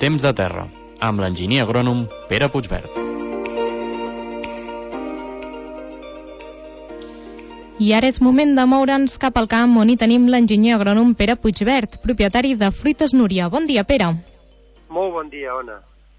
Temps de terra, amb l'enginyer agrònom Pere Puigvert. I ara és moment de moure'ns cap al camp, on hi tenim l'enginyer agrònom Pere Puigvert, propietari de Fruites Núria. Bon dia, Pere. Molt bon dia, Ona.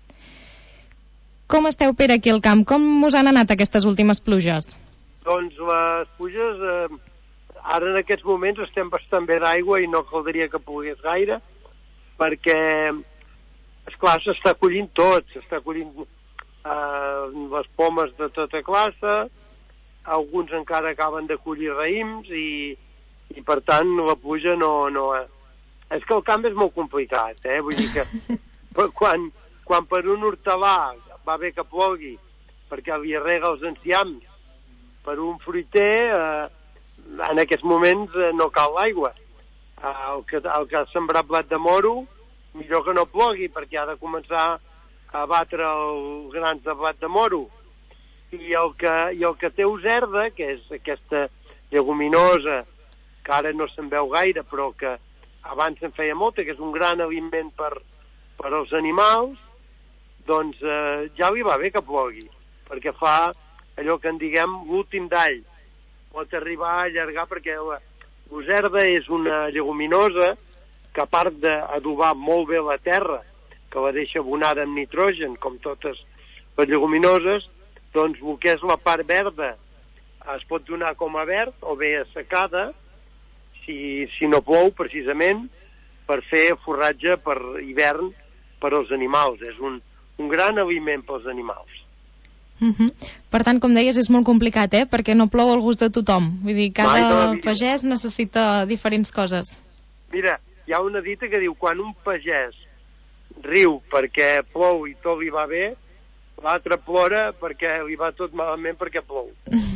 Com esteu, Pere, aquí al camp? Com us han anat aquestes últimes pluges? Doncs les pluges, ara en aquests moments estem bastant bé d'aigua i no caldria que plogués gaire, perquè, esclar, s'està collint tot, s'està collint les pomes de tota classe, alguns encara acaben de collir raïms i per tant la pluja no... És que el camp és molt complicat, vull dir que quan per un hortelà va bé que plogui perquè li rega els enciams, per un fruiter en aquests moments no cal l'aigua. El que ha sembrat blat de moro, millor que no plogui, perquè ha de començar a batre els grans de blat de moro. I el que té userda, que és aquesta lleguminosa, que ara no se'n veu gaire, però que abans se'n feia molta, que és un gran aliment per als animals, doncs ja li va bé que plogui, perquè fa allò que en diguem l'últim d'all. Pot arribar a allargar, perquè l'userda és una lleguminosa que, a part d'adobar molt bé la terra, que la deixa abonada amb nitrogen, com totes les lleguminoses, doncs el que és la part verda es pot donar com a verd o bé assecada, si no plou, precisament, per fer forratge per hivern per als animals. És un gran aliment pels animals. Per tant, com deies, és molt complicat, perquè no plou al gust de tothom. Vull dir, cada pagès necessita diferents coses. Mira, hi ha una dita que diu: quan un pagès riu perquè plou i tot li va bé, l'altre plora perquè li va tot malament perquè plou.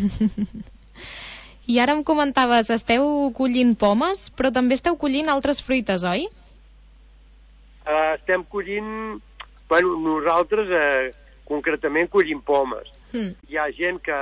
I ara em comentaves, esteu collint pomes, però també esteu collint altres fruites, oi? Estem collint... Bueno, nosaltres concretament collim pomes. Hi ha gent que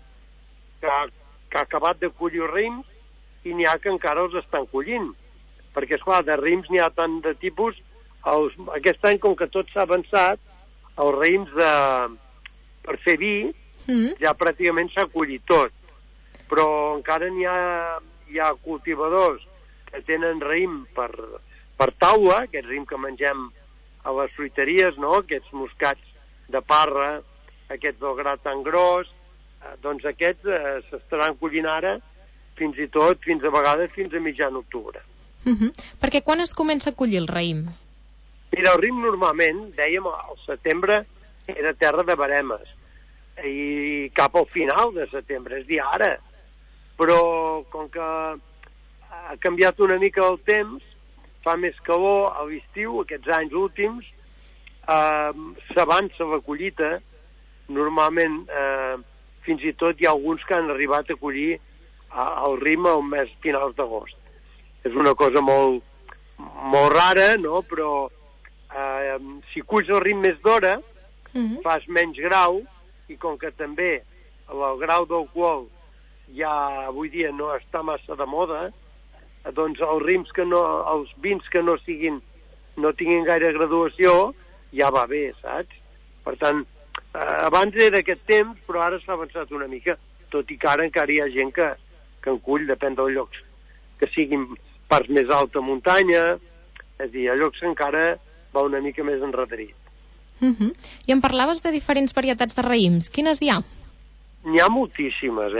ha acabat de collir raïms i n'hi ha que encara els estan collint. Perquè, esclar, de raïms n'hi ha tant de tipus. Aquest any, com que tot s'ha avançat, els raïms per fer vi ja pràcticament s'ha collit tot. Però encara n'hi ha cultivadors que tenen raïm per taula, aquest raïm que mengem a les fruiteries, no? Aquests moscats de Parra, aquests del gra tan gros, doncs aquests s'estaran collint ara fins a vegades fins a mitjan octubre. Perquè quan es comença a collir el raïm? Mira, el raïm normalment, dèiem, al setembre era terra de veremes i cap al final de setembre, és a dir, ara. Però com que ha canviat una mica el temps, fa més calor a l'estiu, aquests anys últims, s'avança la collita. Normalment fins i tot hi ha alguns que han arribat a collir el raïm al mes finals d'agost. És una cosa molt, molt rara, no? Però si culls el raïm més d'hora, fas menys grau, i com que també el grau d'alcohol ja avui dia no està massa de moda, doncs els vins que no tinguin gaire graduació ja va bé, saps? Per tant, abans era aquest temps, però ara s'ha avançat una mica, tot i que ara encara hi ha gent que en cull, depèn dels llocs, que siguin parts més alta muntanya, és a dir, a llocs que encara va una mica més enrederit. I em parlaves de diferents varietats de raïms. Quines hi ha? N'hi ha moltíssimes,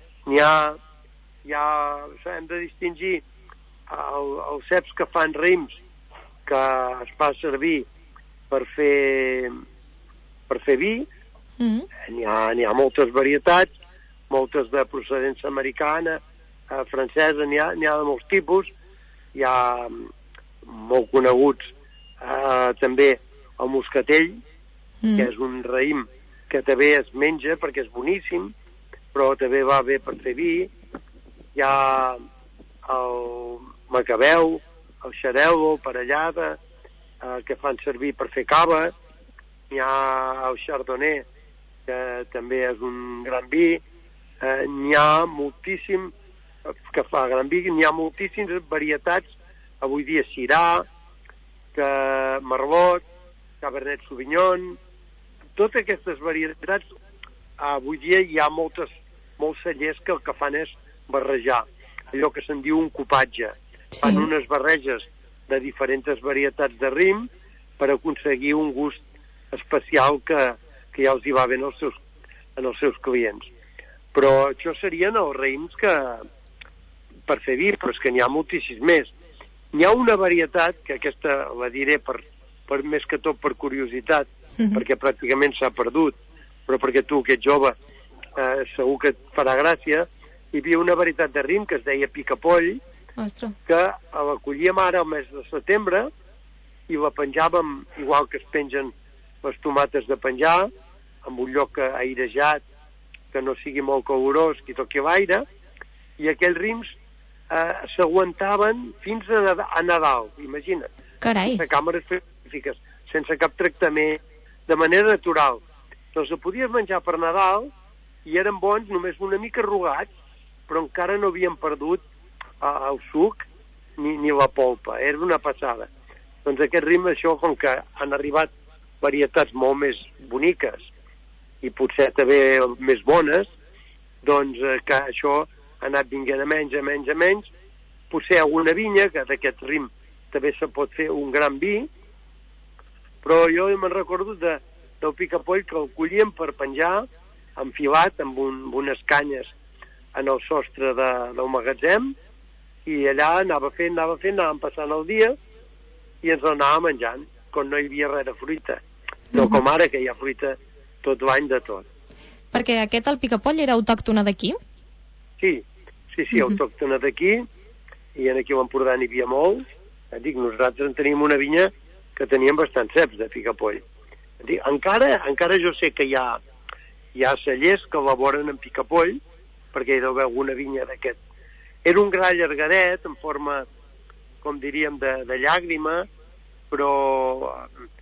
hem de distingir els ceps que fan raïms, que es fa servir per fer vi. N'hi ha moltes varietats, moltes de procedència americana, francesa, n'hi ha de molts tipus. Hi ha molt coneguts també el moscatell, que és un raïm que també es menja perquè és boníssim, però també va bé per fer vi. Hi ha el macabeu, el xarel·lo, parellada, que fan servir per fer cava. Hi ha el chardonnay, que també és un gran vi. N'hi ha moltíssim que fa gran vi, n'hi ha moltíssimes varietats avui dia, Syrah, Merlot, Cabernet Sauvignon, totes aquestes varietats. Avui dia hi ha molts cellers que el que fan és barrejar, allò que se'n diu un copatge. Sí. Fan unes barreges de diferents varietats de rim per aconseguir un gust especial que ja els hi va bé en els seus clients. Però això serien els raïms que per fer vi, però és que n'hi ha moltíssims més. N'hi ha una varietat, que aquesta la diré per més que tot per curiositat, perquè pràcticament s'ha perdut, però perquè tu, que ets jove, segur que et farà gràcia. Hi havia una varietat de rim que es deia picapoll, que la collíem ara al mes de setembre i la penjàvem, igual que es pengen les tomates de penjar, en un lloc airejat, que no sigui molt calorós, que toqui l'aire, i aquells rims s'aguantaven fins a Nadal, imagina't. Carai. Sense càmeres frigorífiques, sense cap tractament, de manera natural. Doncs el podies menjar per Nadal i eren bons, només una mica arrugats, però encara no havien perdut el suc ni la polpa. Era una passada. Doncs aquest rim, això, com que han arribat varietats molt més boniques i potser també més bones, doncs que això ha anat vinguent a menys. Potser alguna vinya, que d'aquest rim també se pot fer un gran vi, però jo me'n recordo del picapoll que el collíem per penjar enfilat amb unes canyes en el sostre del magatzem, i allà anàvem passant el dia i ens l'anàvem menjant, quan no hi havia res de fruita. No com ara, que hi ha fruita tot l'any de tot. Perquè el picapoll era autòctona d'aquí? Sí, autòctona d'aquí, i aquí a l'Empordà n'hi havia molts. Nosaltres en teníem una vinya que teníem bastants ceps de picapoll. Encara jo sé que hi ha cellers que elaboren en picapoll, perquè hi deu haver alguna vinya d'aquest. Era un gra allargadet, en forma, com diríem, de llàgrima, però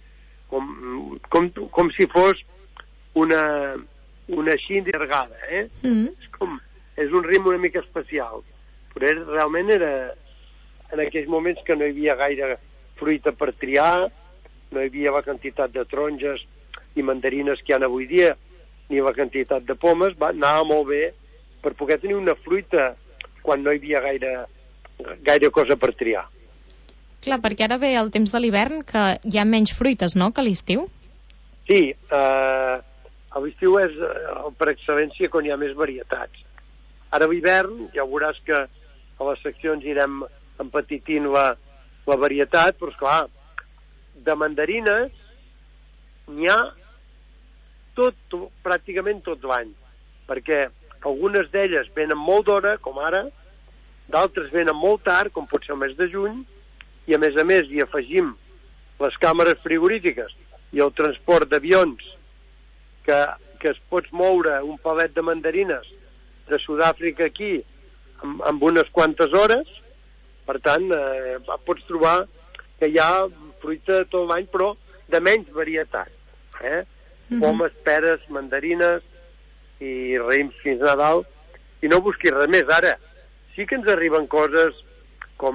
com si fos una xinda allargada, És un rim una mica especial, però realment era en aquells moments que no hi havia gaire fruita per triar, no hi havia la quantitat de taronges i mandarines que hi ha avui dia, ni la quantitat de pomes. Anava molt bé per poder tenir una fruita quan no hi havia gaire cosa per triar. Clar, perquè ara ve el temps de l'hivern, que hi ha menys fruites, no?, que a l'estiu? Sí, a l'estiu és per excel·lència quan hi ha més varietats. Ara a l'hivern ja veuràs que a les seccions irem empetitint la varietat, però esclar, de mandarines n'hi ha pràcticament tot l'any, perquè algunes d'elles venen molt d'hora, com ara, d'altres venen molt tard, com pot ser el mes de juny, i a més hi afegim les càmeres frigorífiques i el transport d'avions que es pots moure un palet de mandarines de Sud-àfrica aquí amb unes quantes hores. Per tant, pots trobar que hi ha fruita tot l'any, però de menys varietat. Pomes, peres, mandarines i raïms fins a Nadal, i no busquis res més. Ara, sí que ens arriben coses com...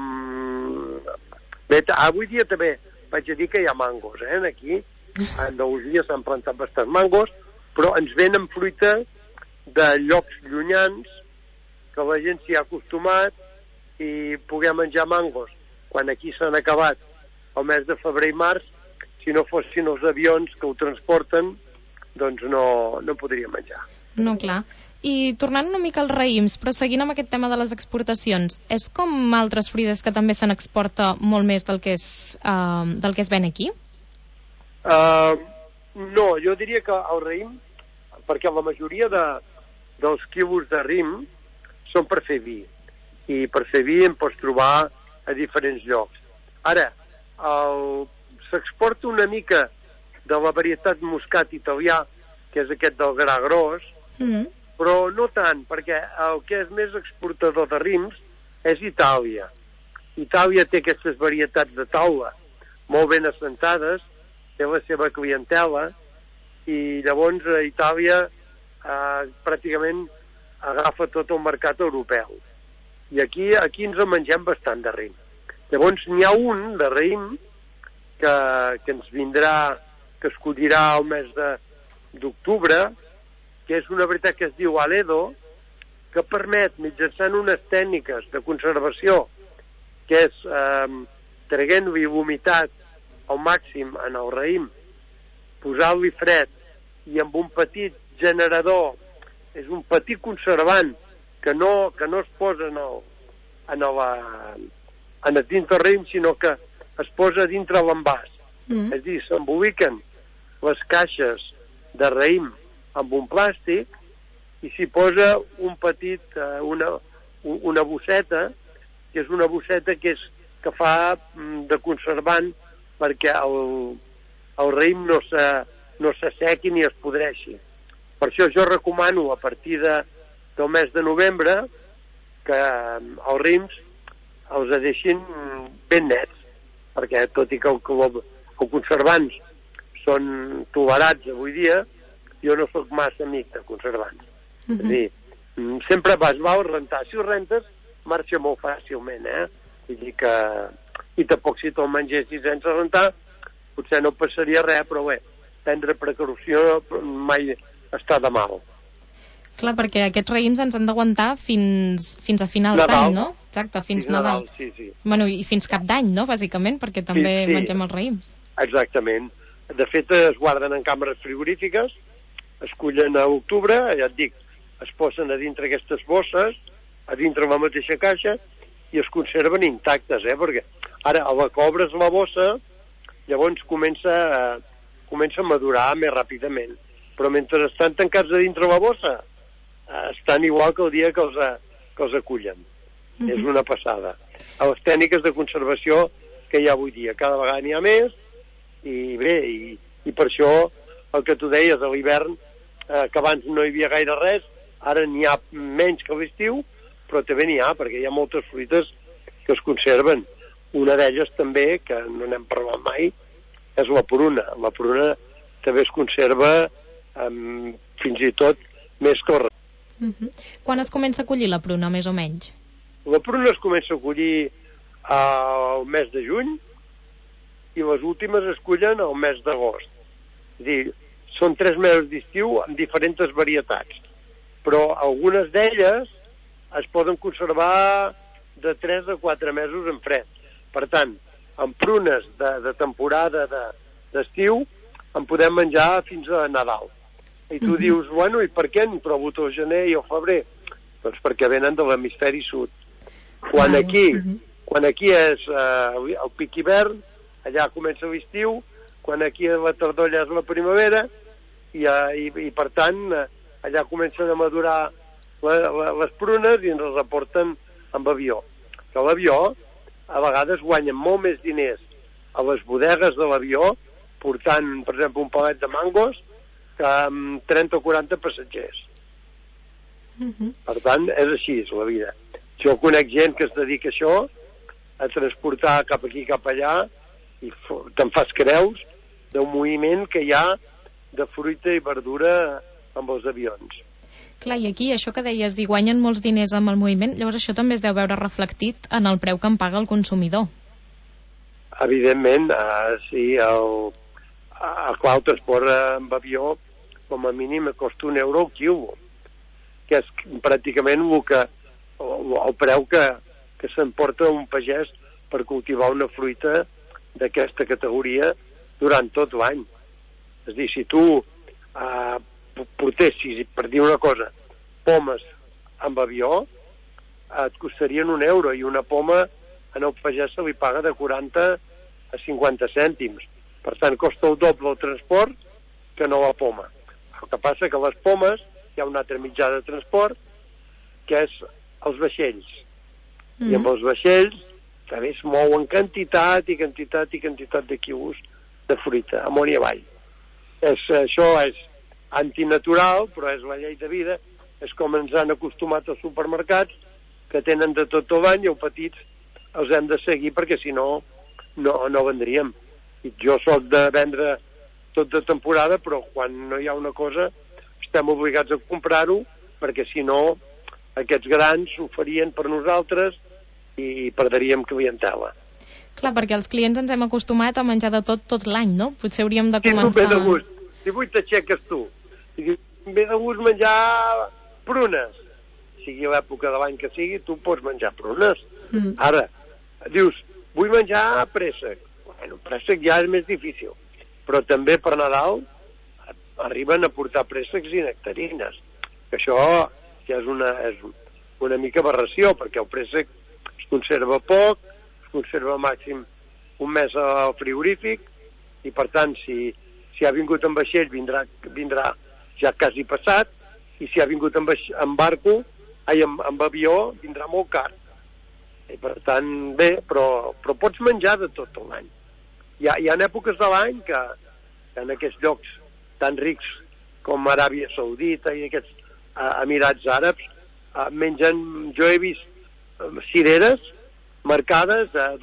Avui dia també vaig a dir que hi ha mangos, aquí. A Andalusia s'han plantat bastants mangos, però ens venen fruita de llocs llunyans que la gent s'hi ha acostumat, i poder menjar mangos quan aquí s'han acabat el mes de febrer i març, si no fossin els avions que ho transporten, doncs no podria menjar. No, clar. I tornant una mica als raïms, però seguint amb aquest tema de les exportacions, és com altres fruites que també se n'exporta molt més del que es ven aquí? No, jo diria que el raïm, perquè la majoria dels quilos de raïm són per fer vi, i per fer vi en pots trobar a diferents llocs. Ara, s'exporta una mica de la varietat moscat italià, que és aquest del gra gros, però no tant, perquè el que és més exportador de raïms és Itàlia. Itàlia té aquestes varietats de taula molt ben assentades, té la seva clientela, i llavors Itàlia pràcticament agafa tot el mercat europeu. I aquí ens en mengem bastant de raïm. Llavors n'hi ha un de raïm que ens vindrà que es collirà al mes d'octubre, que és una varietat que es diu Aledo, que permet, mitjançant unes tècniques de conservació, que és traient-li humitat al màxim en el raïm, posar-li fred i amb un petit generador, és un petit conservant que no es posa dins del raïm, sinó que es posa dintre l'envàs. És a dir, s'emboliquen les caixes de raïm amb un plàstic i s'hi posa una bosseta, que és una bosseta que fa de conservant perquè el raïm no s'assequi ni es podreixi. Per això jo recomano a partir del mes de novembre que els raïms els deixin ben nets, perquè tot i que els conservants són tolerats avui dia, jo no sóc massa amic de conservants. És a dir, sempre vas rentar. Si ho rentes, marxa molt fàcilment, Vull dir que... I tampoc si te'l mengessis sense rentar, potser no passaria res, però bé, prendre precaució mai està de mal. Clar, perquè aquests raïms ens han d'aguantar fins a finals d'any, no? Exacte, fins Nadal. Sí. Bueno, i fins Cap d'Any, no?, bàsicament, perquè també mengem els raïms. Exactament. De fet, es guarden en càmeres frigorífiques, es cullen a l'octubre, ja et dic, es posen a dintre aquestes bosses, a dintre la mateixa caixa, i es conserven intactes, perquè ara a la que obres la bossa, llavors comença a madurar més ràpidament. Però mentre estan tancats a dintre la bossa, estan igual que el dia que els acullen. És una passada. A les tècniques de conservació que hi ha avui dia, cada vegada n'hi ha més, i bé, i per això el que tu deies a l'hivern, que abans no hi havia gaire res, ara n'hi ha menys que a l'estiu, però també n'hi ha, perquè hi ha moltes fruites que es conserven. Una d'elles també, que no n'hem parlat mai, és la pruna. La pruna també es conserva fins i tot més que el raïm. Quan es comença a collir la pruna, més o menys? La pruna es comença a collir al mes de juny i les últimes es cullen al mes d'agost. És a dir, són 3 mesos d'estiu amb diferents varietats, però algunes d'elles es poden conservar de 3 a 4 mesos en fred. Per tant, amb prunes de temporada d'estiu en podem menjar fins a Nadal. I tu dius, bueno, i per què en trobo tot el gener i el febrer? Doncs perquè venen de l'hemisferi sud. Quan aquí és el pic hivern, allà comença l'estiu, quan aquí a la tardor allà és la primavera, i per tant allà comencen a madurar les prunes i ens les aporten amb avió. Que l'avió a vegades guanyen molt més diners a les bodegues de l'avió portant, per exemple, un palet de mangos que amb 30 o 40 passatgers. Per tant, és així, és la vida. Jo conec gent que es dedica a això, a transportar cap aquí, cap allà, i te'n fas creus del moviment que hi ha de fruita i verdura amb els avions. Clar, i aquí, això que deies, hi guanyen molts diners amb el moviment, llavors això també es deu veure reflectit en el preu que en paga el consumidor. Evidentment, sí, el transport amb avió com a mínim costa €1 el quilo, que és pràcticament el preu que s'emporta un pagès per cultivar una fruita d'aquesta categoria durant tot l'any. És a dir, si tu portessis, per dir una cosa, pomes amb avió, et costarien €1, i una poma en el pagès se li paga de 40 a 50 cèntims. Per tant, costa el doble el transport que no la poma. El que passa que les pomes hi ha un altre mitjà de transport, que és els vaixells. I amb els vaixells també es mouen quantitat de quilos de fruita, amunt i avall. Això és antinatural, però és la llei de vida. És com ens han acostumat als supermercats, que tenen de tot l'any, i els petits els hem de seguir, perquè si no, no vendríem. I jo soc de vendre tot de temporada, però quan no hi ha una cosa estem obligats a comprar-ho, perquè si no aquests grans ho farien per nosaltres i perdríem clientela. Clar, perquè els clients ens hem acostumat a menjar de tot l'any, no? Potser hauríem de Si tu començar... ve de gust, si avui t'aixeques tu, i dius, ve de gust menjar prunes, sigui l'època de l'any que sigui, tu pots menjar prunes. Ara, dius, vull menjar préssec. Bueno, préssec ja és més difícil, però també per Nadal arriben a portar préssecs i nectarines, que això ja és una mica aberració, perquè el préssec es conserva poc, es conserva màxim un mes al frigorífic, i per tant, si ha vingut en vaixell, vindrà ja quasi passat, i si ha vingut en barco, amb avió, vindrà molt car. I per tant, bé, però pots menjar de tot l'any. Hi ha èpoques de l'any que en aquests llocs tan rics com Aràbia Saudita i aquests Emirats Àrabs mengen, jo he vist cireres marcades a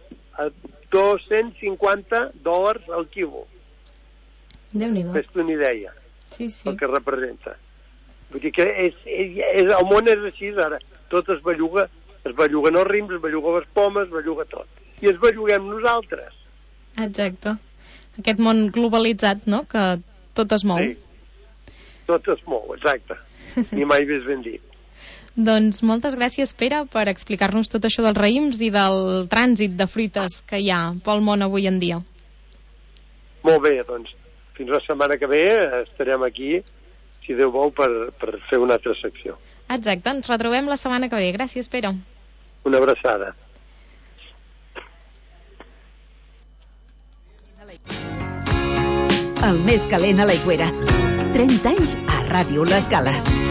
$250 al quilo. Déu-n'hi-do. Fes-te una idea. Sí. El que representa. Vull dir que el món és així, ara. Tot es belluguen els rims, es belluguen les pomes, es belluga tot. I es belluguem nosaltres. Exacte. Aquest món globalitzat, no?, que tot es mou. Sí, tot es mou, exacte. Ni mai més ben dit. Doncs moltes gràcies, Pere, per explicar-nos tot això dels raïms i del trànsit de fruites que hi ha pel món avui en dia. Molt bé, doncs fins la setmana que ve estarem aquí, si Déu vol, per fer una altra secció. Exacte, ens retrobem la setmana que ve. Gràcies, Pere. Una abraçada. El més calent a l'Aigüera. 30 anys a Ràdio L'Escala.